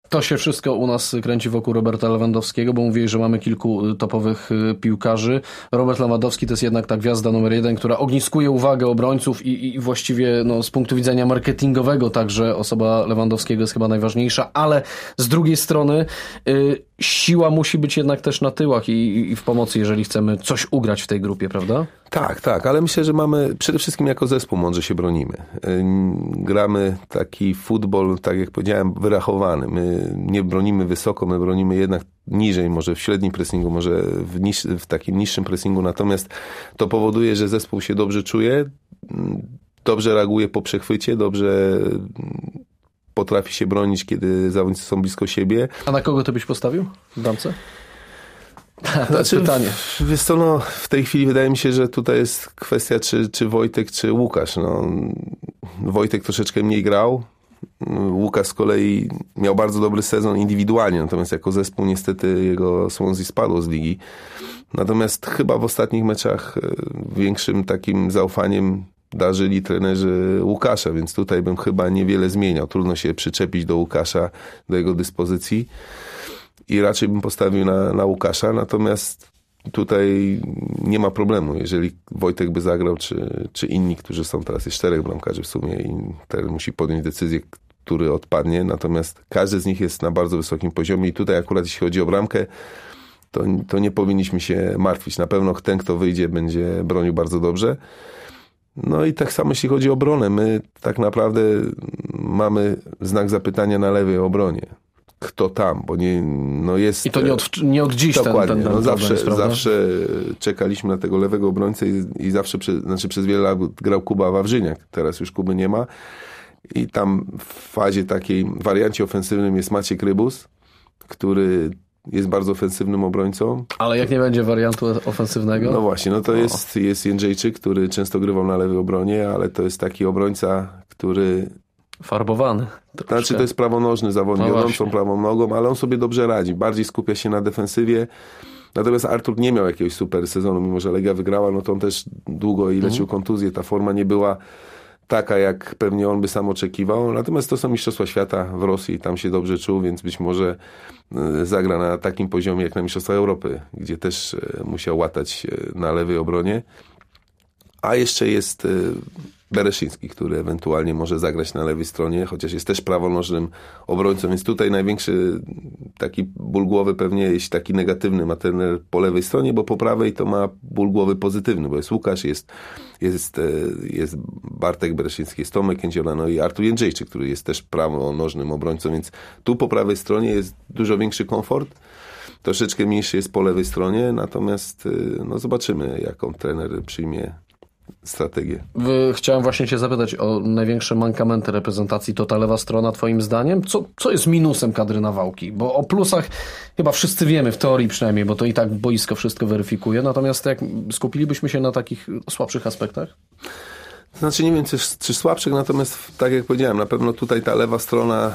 To się wszystko u nas kręci wokół Roberta Lewandowskiego, bo mówię, że mamy kilku topowych piłkarzy. Robert Lewandowski to jest jednak ta gwiazda numer 1, która ogniskuje uwagę obrońców i właściwie z punktu widzenia marketingowego także osoba Lewandowskiego jest chyba najważniejsza, ale z drugiej strony siła musi być jednak też na tyłach i w pomocy, jeżeli chcemy coś ugrać w tej grupie, prawda? Tak, ale myślę, że mamy przede wszystkim jako zespół mądrze się bronimy. Gramy taki futbol, tak jak powiedziałem, wyrachowany. My nie bronimy wysoko, my bronimy jednak niżej, może w średnim pressingu, może w takim niższym pressingu, natomiast to powoduje, że zespół się dobrze czuje, dobrze reaguje po przechwycie, dobrze potrafi się bronić, kiedy zawodnicy są blisko siebie. A na kogo ty byś postawił w bramce? To jest pytanie. Wiesz co, w tej chwili wydaje mi się, że tutaj jest kwestia, czy Wojtek, czy Łukasz. Wojtek troszeczkę mniej grał. Łukasz z kolei miał bardzo dobry sezon indywidualnie, natomiast jako zespół niestety jego Swansea spadło z ligi. Natomiast chyba w ostatnich meczach większym takim zaufaniem darzyli trenerzy Łukasza, więc tutaj bym chyba niewiele zmieniał. Trudno się przyczepić do Łukasza, do jego dyspozycji. I raczej bym postawił na Łukasza, natomiast tutaj nie ma problemu. Jeżeli Wojtek by zagrał, czy inni, którzy są teraz, jest 4 bramkarzy w sumie i teraz musi podjąć decyzję, który odpadnie, natomiast każdy z nich jest na bardzo wysokim poziomie i tutaj akurat jeśli chodzi o bramkę, to nie powinniśmy się martwić. Na pewno ten, kto wyjdzie, będzie bronił bardzo dobrze. No i tak samo jeśli chodzi o obronę. My tak naprawdę mamy znak zapytania na lewej obronie. Kto tam, bo jest... I to nie od dziś dokładnie, ten zawsze czekaliśmy na tego lewego obrońcę i zawsze, przez wiele lat grał Kuba Wawrzyniak. Teraz już Kuby nie ma. I tam w fazie takiej, wariancie ofensywnym jest Maciek Rybus, który jest bardzo ofensywnym obrońcą. Ale jak nie będzie wariantu ofensywnego? No właśnie, to jest Jędrzejczyk, który często grywał na lewej obronie, ale to jest taki obrońca, który... Farbowany. Znaczy to jest prawonożny zawodnik, wiodącą prawą nogą, ale on sobie dobrze radzi. Bardziej skupia się na defensywie. Natomiast Artur nie miał jakiegoś super sezonu, mimo że Legia wygrała, to on też długo leczył kontuzję. Ta forma nie była taka, jak pewnie on by sam oczekiwał. Natomiast to są Mistrzostwa Świata w Rosji, tam się dobrze czuł, więc być może zagra na takim poziomie jak na Mistrzostwach Europy, gdzie też musiał łatać na lewej obronie. A jeszcze jest Bereszyński, który ewentualnie może zagrać na lewej stronie, chociaż jest też prawonożnym obrońcą, więc tutaj największy taki ból głowy pewnie, jeśli taki negatywny ma trener po lewej stronie, bo po prawej to ma ból głowy pozytywny, bo jest Łukasz, jest Bartek Bereszyński, jest Tomek Kędziola, i Artur Jędrzejczyk, który jest też prawonożnym obrońcą, więc tu po prawej stronie jest dużo większy komfort. Troszeczkę mniejszy jest po lewej stronie, natomiast zobaczymy, jaką trener przyjmie strategię. Chciałem właśnie cię zapytać o największe mankamenty reprezentacji. To ta lewa strona twoim zdaniem? Co jest minusem kadry Nawałki? Bo o plusach chyba wszyscy wiemy, w teorii przynajmniej, bo to i tak boisko wszystko weryfikuje. Natomiast jak skupilibyśmy się na takich słabszych aspektach? Znaczy nie wiem, czy słabszych, natomiast tak jak powiedziałem, na pewno tutaj ta lewa strona,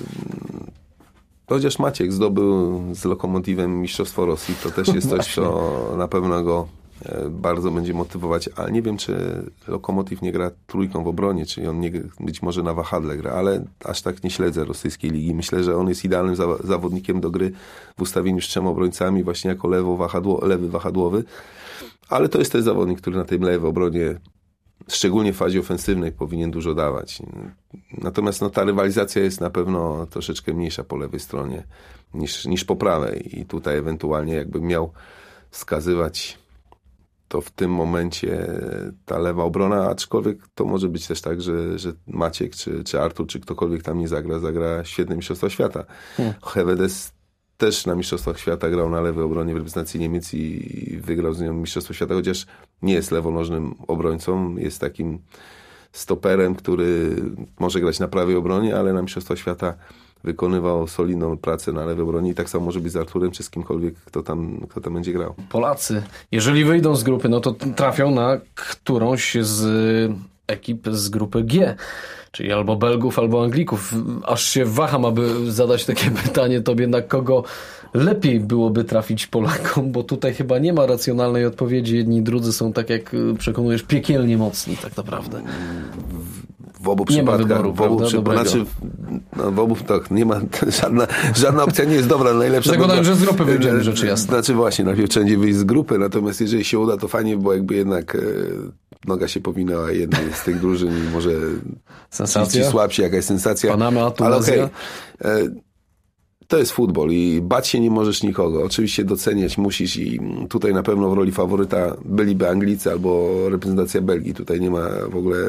chociaż Maciek zdobył z Lokomotywem Mistrzostwo Rosji, to też jest coś, co na pewno go bardzo będzie motywować, ale nie wiem, czy Lokomotiv nie gra trójką w obronie, czy on być może na wahadle gra, ale aż tak nie śledzę rosyjskiej ligi. Myślę, że on jest idealnym zawodnikiem do gry w ustawieniu z 3 obrońcami, właśnie jako lewy wahadłowy, ale to jest też zawodnik, który na tej lewej obronie, szczególnie w fazie ofensywnej, powinien dużo dawać. Natomiast ta rywalizacja jest na pewno troszeczkę mniejsza po lewej stronie niż po prawej i tutaj ewentualnie jakbym miał wskazywać, to w tym momencie ta lewa obrona, aczkolwiek to może być też tak, że Maciek, czy Artur, czy ktokolwiek tam nie zagra świetne Mistrzostwa Świata. Hewedes też na Mistrzostwach Świata grał na lewej obronie w reprezentacji Niemiec i wygrał z nią Mistrzostwo Świata, chociaż nie jest lewonożnym obrońcą, jest takim stoperem, który może grać na prawej obronie, ale na Mistrzostwach Świata wykonywał solidną pracę na lewej obronie i tak samo może być z Arturem, czy z kimkolwiek, kto tam będzie grał. Polacy, jeżeli wyjdą z grupy, to trafią na którąś z ekip z grupy G, czyli albo Belgów, albo Anglików. Aż się waham, aby zadać takie pytanie tobie, na kogo lepiej byłoby trafić Polakom, bo tutaj chyba nie ma racjonalnej odpowiedzi. Jedni i drudzy są, tak jak przekonujesz, piekielnie mocni tak naprawdę. w obu przypadkach, w obu tak, nie ma, żadna opcja nie jest dobra, najlepsza. Zakładam, że z grupy wyjdziemy, rzecz jasna. Znaczy właśnie, najpierw wszędzie wyjść z grupy, natomiast jeżeli się uda, to fajnie, bo jakby jednak noga się powinęła jednej z tych drużyn i może ci słabsi, jakaś sensacja. Panama, Tunezja. Ale to jest futbol i bać się nie możesz nikogo. Oczywiście doceniać musisz i tutaj na pewno w roli faworyta byliby Anglicy albo reprezentacja Belgii. Tutaj nie ma w ogóle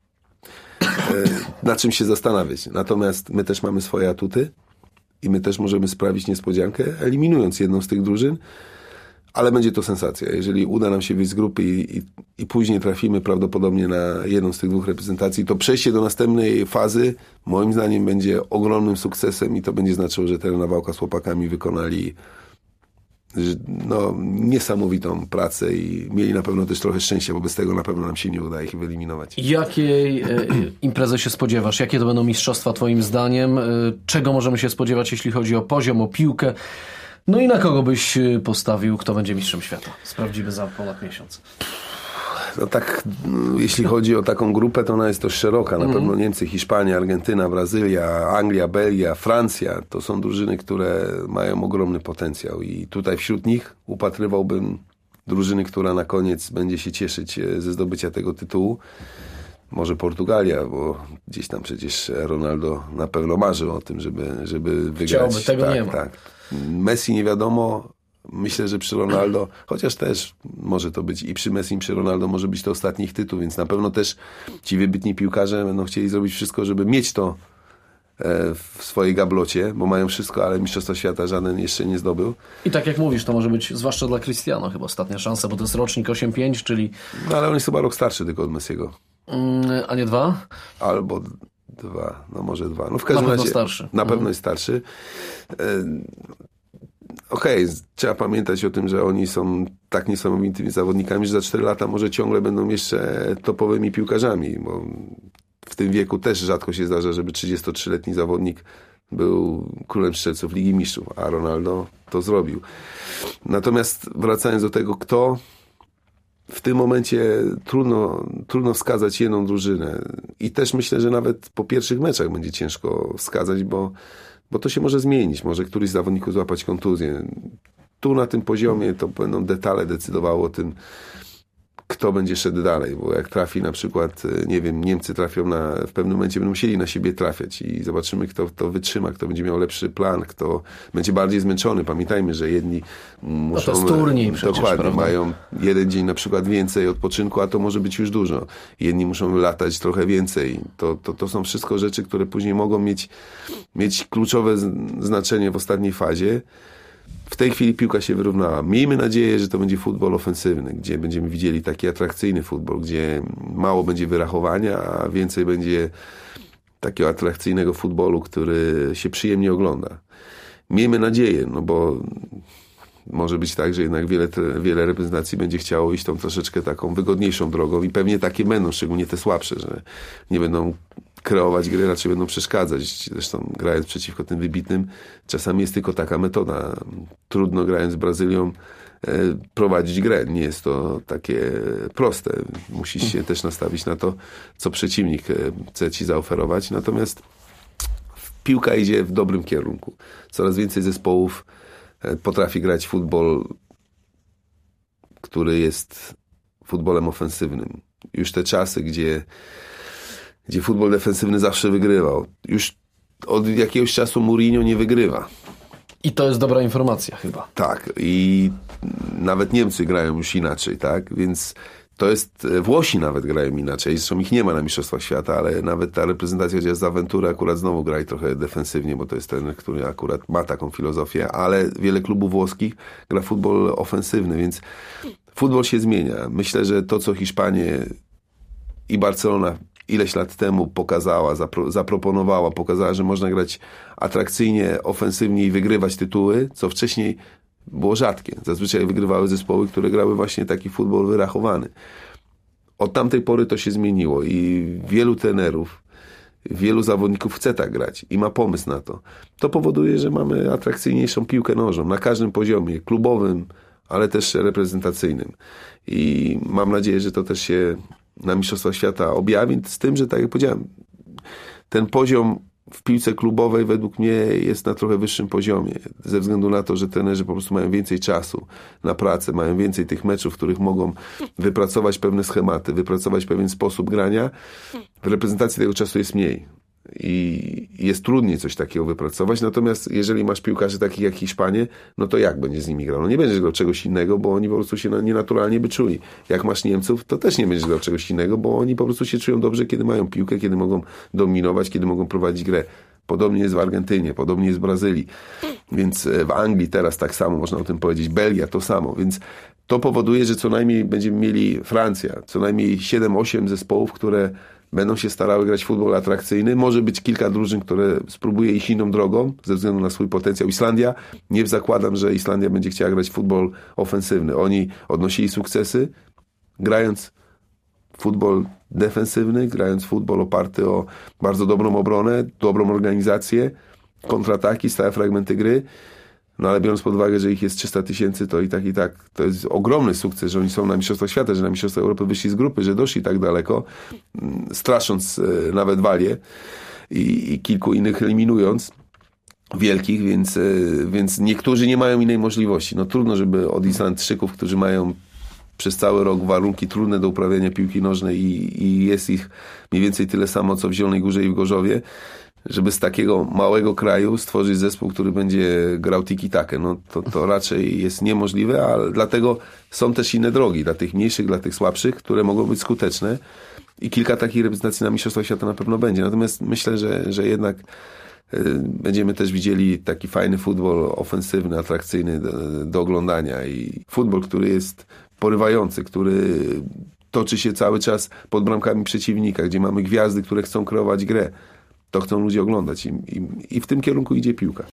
na czym się zastanawiać. Natomiast my też mamy swoje atuty i my też możemy sprawić niespodziankę, eliminując jedną z tych drużyn, ale będzie to sensacja. Jeżeli uda nam się wyjść z grupy i później trafimy prawdopodobnie na jedną z tych dwóch reprezentacji, to przejście do następnej fazy moim zdaniem będzie ogromnym sukcesem i to będzie znaczyło, że trener Nawałka z chłopakami wykonali niesamowitą pracę i mieli na pewno też trochę szczęścia, bo bez tego na pewno nam się nie uda ich wyeliminować. Jakiej imprezy się spodziewasz? Jakie to będą mistrzostwa twoim zdaniem? Czego możemy się spodziewać, jeśli chodzi o poziom, o piłkę? No i na kogo byś postawił, kto będzie mistrzem świata? Sprawdzimy za ponad miesiąc. No tak, jeśli chodzi o taką grupę, to ona jest dość szeroka. Na pewno Niemcy, Hiszpania, Argentyna, Brazylia, Anglia, Belgia, Francja. To są drużyny, które mają ogromny potencjał. I tutaj wśród nich upatrywałbym drużyny, która na koniec będzie się cieszyć ze zdobycia tego tytułu. Może Portugalia, bo gdzieś tam przecież Ronaldo na pewno marzy o tym, żeby wygrać. Chciałby, tego nie ma. Tak. Messi nie wiadomo. Myślę, że przy Ronaldo, chociaż też może to być i przy Messi, i przy Ronaldo może być to ostatni ich tytuł, więc na pewno też ci wybitni piłkarze będą chcieli zrobić wszystko, żeby mieć to w swojej gablocie, bo mają wszystko, ale Mistrzostwa Świata żaden jeszcze nie zdobył. I tak jak mówisz, to może być, zwłaszcza dla Cristiano chyba ostatnia szansa, bo to jest rocznik 8-5, czyli... No ale on jest chyba rok starszy tylko od Messiego. A nie 2? Albo 2, no może 2. No w każdym razie starszy. Na pewno jest starszy. Okej, trzeba pamiętać o tym, że oni są tak niesamowitymi zawodnikami, że za 4 lata może ciągle będą jeszcze topowymi piłkarzami, bo w tym wieku też rzadko się zdarza, żeby 33-letni zawodnik był królem strzelców Ligi Mistrzów, a Ronaldo to zrobił. Natomiast wracając do tego, kto w tym momencie trudno wskazać jedną drużynę i też myślę, że nawet po pierwszych meczach będzie ciężko wskazać, bo to się może zmienić. Może któryś z zawodników złapać kontuzję. Tu na tym poziomie to będą detale decydowały o tym, kto będzie szedł dalej. Bo jak trafi na przykład, nie wiem, Niemcy trafią w pewnym momencie będą musieli na siebie trafiać i zobaczymy, kto to wytrzyma, kto będzie miał lepszy plan, kto będzie bardziej zmęczony. Pamiętajmy, że jedni muszą... No to jest turniej przecież, dokładnie, prawda? mają jeden dzień na przykład więcej odpoczynku, a to może być już dużo. Jedni muszą latać trochę więcej. To są wszystko rzeczy, które później mogą mieć kluczowe znaczenie w ostatniej fazie. W tej chwili piłka się wyrównała. Miejmy nadzieję, że to będzie futbol ofensywny, gdzie będziemy widzieli taki atrakcyjny futbol, gdzie mało będzie wyrachowania, a więcej będzie takiego atrakcyjnego futbolu, który się przyjemnie ogląda. Miejmy nadzieję, no bo może być tak, że jednak wiele reprezentacji będzie chciało iść tą troszeczkę taką wygodniejszą drogą i pewnie takie będą, szczególnie te słabsze, że nie będą kreować gry, raczej będą przeszkadzać. Zresztą grając przeciwko tym wybitnym, czasami jest tylko taka metoda. Trudno grając z Brazylią prowadzić grę. Nie jest to takie proste. Musisz się też nastawić na to, co przeciwnik chce ci zaoferować. Natomiast piłka idzie w dobrym kierunku. Coraz więcej zespołów potrafi grać futbol, który jest futbolem ofensywnym. Już te czasy, gdzie futbol defensywny zawsze wygrywał. Już od jakiegoś czasu Mourinho nie wygrywa. I to jest dobra informacja chyba. Tak. I nawet Niemcy grają już inaczej, tak? Więc to jest... Włosi nawet grają inaczej. Zresztą ich nie ma na Mistrzostwach Świata, ale nawet ta reprezentacja, gdzie jest Aventura, akurat znowu gra trochę defensywnie, bo to jest ten, który akurat ma taką filozofię, ale wiele klubów włoskich gra futbol ofensywny, więc futbol się zmienia. Myślę, że to, co Hiszpanie i Barcelona ileś lat temu zaproponowała, pokazała, że można grać atrakcyjnie, ofensywnie i wygrywać tytuły, co wcześniej było rzadkie. Zazwyczaj wygrywały zespoły, które grały właśnie taki futbol wyrachowany. Od tamtej pory to się zmieniło i wielu trenerów, wielu zawodników chce tak grać i ma pomysł na to. To powoduje, że mamy atrakcyjniejszą piłkę nożną na każdym poziomie, klubowym, ale też reprezentacyjnym. I mam nadzieję, że to też się na Mistrzostwach Świata objawi, z tym, że tak jak powiedziałem, ten poziom w piłce klubowej według mnie jest na trochę wyższym poziomie, ze względu na to, że trenerzy po prostu mają więcej czasu na pracę, mają więcej tych meczów, w których mogą wypracować pewne schematy, wypracować pewien sposób grania. W reprezentacji tego czasu jest mniej i jest trudniej coś takiego wypracować, natomiast jeżeli masz piłkarzy takich jak Hiszpanie, no to jak będziesz z nimi grał? No nie będziesz grał czegoś innego, bo oni po prostu się nienaturalnie by czuli. Jak masz Niemców, to też nie będziesz grał czegoś innego, bo oni po prostu się czują dobrze, kiedy mają piłkę, kiedy mogą dominować, kiedy mogą prowadzić grę. Podobnie jest w Argentynie, podobnie jest w Brazylii, więc w Anglii teraz tak samo, można o tym powiedzieć, Belgia to samo, więc to powoduje, że co najmniej będziemy mieli Francja, co najmniej 7-8 zespołów, które będą się starały grać futbol atrakcyjny. Może być kilka drużyn, które spróbuje iść inną drogą, ze względu na swój potencjał. Islandia, nie zakładam, że Islandia będzie chciała grać futbol ofensywny. Oni odnosili sukcesy, grając futbol defensywny, grając futbol oparty o bardzo dobrą obronę, dobrą organizację, kontrataki, stałe fragmenty gry. No ale biorąc pod uwagę, że ich jest 300 000, to i tak to jest ogromny sukces, że oni są na Mistrzostwach Świata, że na Mistrzostwach Europy wyszli z grupy, że doszli tak daleko, strasząc nawet Walię i kilku innych eliminując wielkich, więc niektórzy nie mają innej możliwości. No trudno, żeby od Islandczyków, którzy mają przez cały rok warunki trudne do uprawiania piłki nożnej i jest ich mniej więcej tyle samo, co w Zielonej Górze i w Gorzowie, żeby z takiego małego kraju stworzyć zespół, który będzie grał tiki-takę. No to raczej jest niemożliwe, ale dlatego są też inne drogi dla tych mniejszych, dla tych słabszych, które mogą być skuteczne i kilka takich reprezentacji na Mistrzostwach Świata na pewno będzie. Natomiast myślę, że jednak będziemy też widzieli taki fajny futbol ofensywny, atrakcyjny do oglądania i futbol, który jest porywający, który toczy się cały czas pod bramkami przeciwnika, gdzie mamy gwiazdy, które chcą kreować grę. To chcą ludzie oglądać i w tym kierunku idzie piłka.